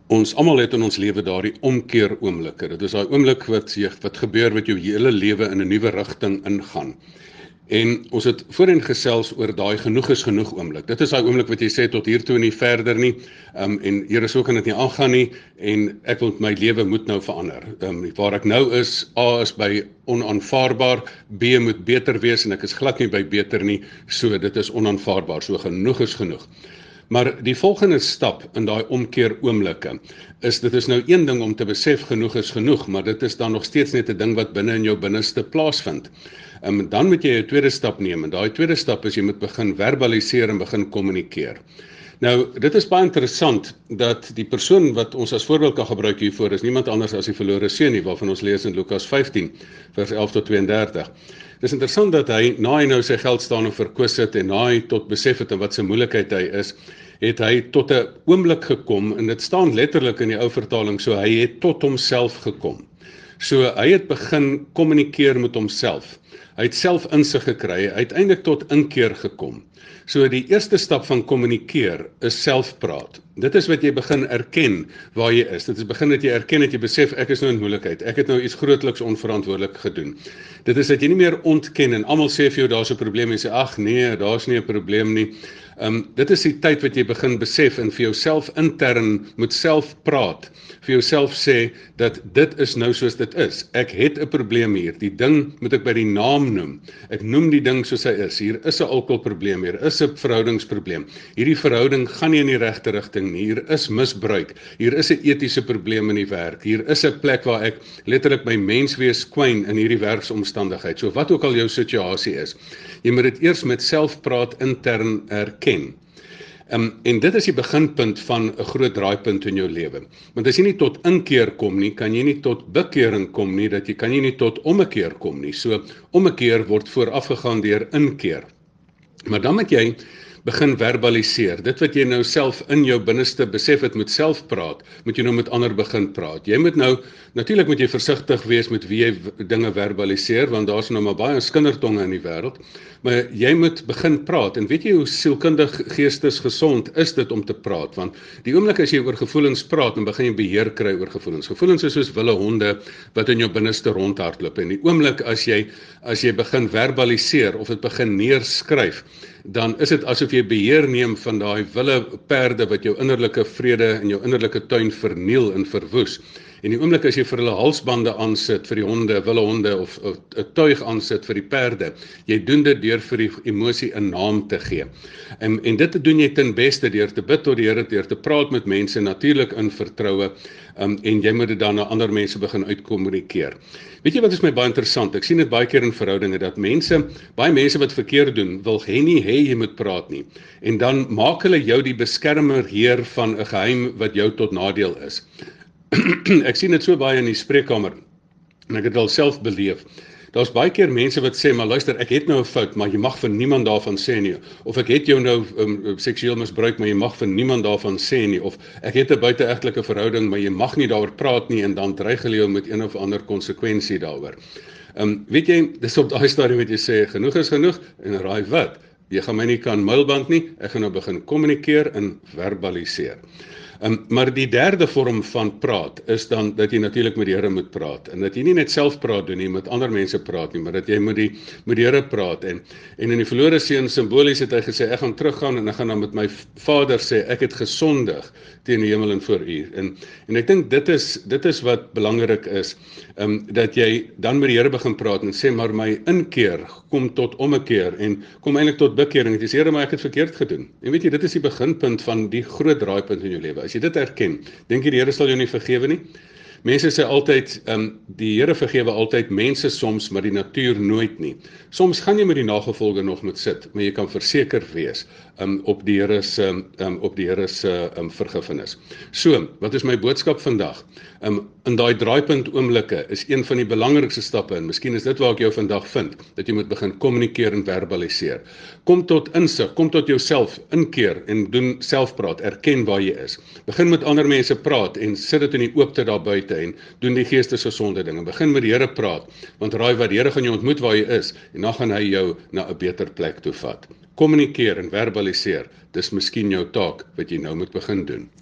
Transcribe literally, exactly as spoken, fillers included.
Ons almal het in ons lewe daardie omkeer oomblikke. Dit is daai oomblik wat wat gebeur wat jou hele lewe in 'n nuwe rigting ingaan. En ons het voorheen gesels oor daai genoeg is genoeg oomblik. Dit is daai oomblik wat jy sê tot hier toe en nie verder nie. Um, en Here, so kan dit nie aangaan nie en ek wil my lewe moet nou verander. Um, waar ek nou is, A is by onaanvaarbaar, B moet beter wees en ek is glad nie by beter nie. So dit is onaanvaarbaar. So genoeg is genoeg. Maar die volgende stap in daai omkeer oomblikke is, dit is nou een ding om te besef genoeg is genoeg, maar dit is dan nog steeds net 'n ding wat binne in jou binneste plaasvind. Um, dan moet jy 'n tweede stap neem, en daai tweede stap is jy moet begin verbaliseer en begin kommunikeer. Nou, dit is baie interessant dat die persoon wat ons as voorbeeld kan gebruik hiervoor is niemand anders as die verlore seun nie, waarvan ons lees in Lukas vyftien, vers elf tot tweeëndertig. Dit is interessant dat hy, na hy nou sy geld staan en verkwis het, en na hy tot besef het en wat sy moeilikheid hy is, het hy tot 'n oomblik gekom, en dit staan letterlik in die ou vertaling, so hy het tot homself gekom. So hy het begin kommunikeer met homself. Hy het self insig gekry, uiteindelik tot inkeer gekom. So die eerste stap van kommunikeer is selfpraat. Dit is wat jy begin erken waar jy is. Dit is begin dat jy erken dat jy besef, ek is nou in moeilikheid. Ek het nou iets grootliks onverantwoordelik gedoen. Dit is dat jy nie meer ontken en almal sê vir jou daar's 'n probleem en jy sê ag nee, daar's nie 'n probleem nie. Um, dit is die tyd wat jy begin besef en vir jouself intern moet self praat. Vir jouself sê dat dit is nou soos dit is. Ek het 'n probleem hier. Die ding moet ek by die naam noem. Ek noem die ding soos hy is. Hier is 'n alkoholprobleem, hier is 'n verhoudingsprobleem. Hierdie verhouding gaan nie in die regte rigting nie. Hier is misbruik. Hier is 'n etiese probleem in die werk. Hier is 'n plek waar ek letterlik my menswees kwyn in hierdie werksomstandigheid. So wat ook al jou situasie is, jy moet dit eers met selfpraat intern erken. Um, en dit is die beginpunt van 'n groot draaipunt in jou lewe. Want as jy nie tot inkeer kom nie, kan jy nie tot bekering kom nie, dat jy kan jy nie tot ommekeer kom nie. So ommekeer word voorafgegaan deur inkeer. Maar dan moet jy begin verbaliseer. Dit wat jy nou self in jou binneste besef het, moet self praat, moet jy nou met ander begin praat. Jy moet nou, natuurlik moet jy versigtig wees met wie jy dinge verbaliseer, want daar's nou maar baie skindertonge in die wêreld, maar jy moet begin praat, en weet jy hoe sielkundig geestesgesond is dit om te praat, want die oomblik as jy oor gevoelens praat, dan begin jy beheer kry oor gevoelens. Gevoelens is soos wille honde wat in jou binneste rondhardloop, en die oomblik as jy, as jy begin verbaliseer, of dit begin neerskryf, dan is dit asof jy beheer neem van daai wille perde wat jou innerlike vrede en jou innerlike tuin verniel en verwoes. En die oomblik as jy vir hulle halsbande aansit, vir die honde, wille honde, of 'n tuig aansit vir die perde, jy doen dit deur vir die emosie 'n naam te gee. En, en dit doen jy ten beste deur te bid tot die Here, deur te praat met mense, natuurlik in vertroue, um, en jy moet dit dan na ander mense begin uitkommunikeer. Weet jy wat is my baie interessant? Ek sien dit baie keer in verhoudinge, dat mense, baie mense wat verkeerd doen, wil hy nie hê jy moet praat nie. En dan maak hulle jou die beskermer heer van 'n geheim wat jou tot nadeel is. Ek sien dit so baie in die spreekkamer, en ek het al self beleef. Daar's baie keer mense wat sê, maar luister, ek het nou 'n fout, maar jy mag vir niemand daarvan sê nie. Of ek het jou nou um, seksueel misbruik, maar jy mag vir niemand daarvan sê nie. Of ek het 'n buiteegtelike verhouding, maar jy mag nie daaroor praat nie, en dan dreig hulle jou met een of ander konsekwensie daaroor. Um, weet jy, dis op daai stadium wat jy sê, genoeg is genoeg, en raai wat? Jy gaan my nie kan muilband nie, ek gaan nou begin kommunikeer en verbaliseer. Um, maar die derde vorm van praat is dan dat jy natuurlik met die Here moet praat, en dat jy nie net self praat doen nie, met ander mense praat nie, maar dat jy met die, met die Here praat, en, en in die verlore seun simbolies het hy gesê, ek gaan teruggaan en ek gaan dan met my Vader sê, ek het gesondig teen die hemel en voor u, en, en ek dink dit is, dit is wat belangrik is, um, dat jy dan met die Here begin praat en sê, maar my inkeer kom tot ommekeer, en kom eintlik tot bekering, en jy sê, Here, maar ek het verkeerd gedoen, en weet jy, dit is die beginpunt van die groot draaipunt in jou lewe. As jy dit erken, dink jy die Here sal jou nie vergewe nie? Mense sê altyd, um, die Here vergewe altyd, mense soms, maar die natuur nooit nie. Soms gaan jy met die nagevolge nog moet sit, maar jy kan verseker wees um, op die Here se um, op die Here se um, vergifnis. So, wat is my boodskap vandag? Um, in daai draaipunt oomblikke is een van die belangrikste stappe, en miskien is dit waar ek jou vandag vind, dat jy moet begin kommunikeer en verbaliseer. Kom tot insig, kom tot jouself, inkeer en doen selfpraat, erken waar jy is. Begin met ander mense praat en sit dit in die oopte daar buite en doen die geestesgesonde dinge. Begin met die Here praat, want raai wat, die Here gaan jou ontmoet waar jy is, en dan gaan hy jou na 'n beter plek toe vat. Kommunikeer en verbaliseer, dis miskien jou taak wat jy nou moet begin doen.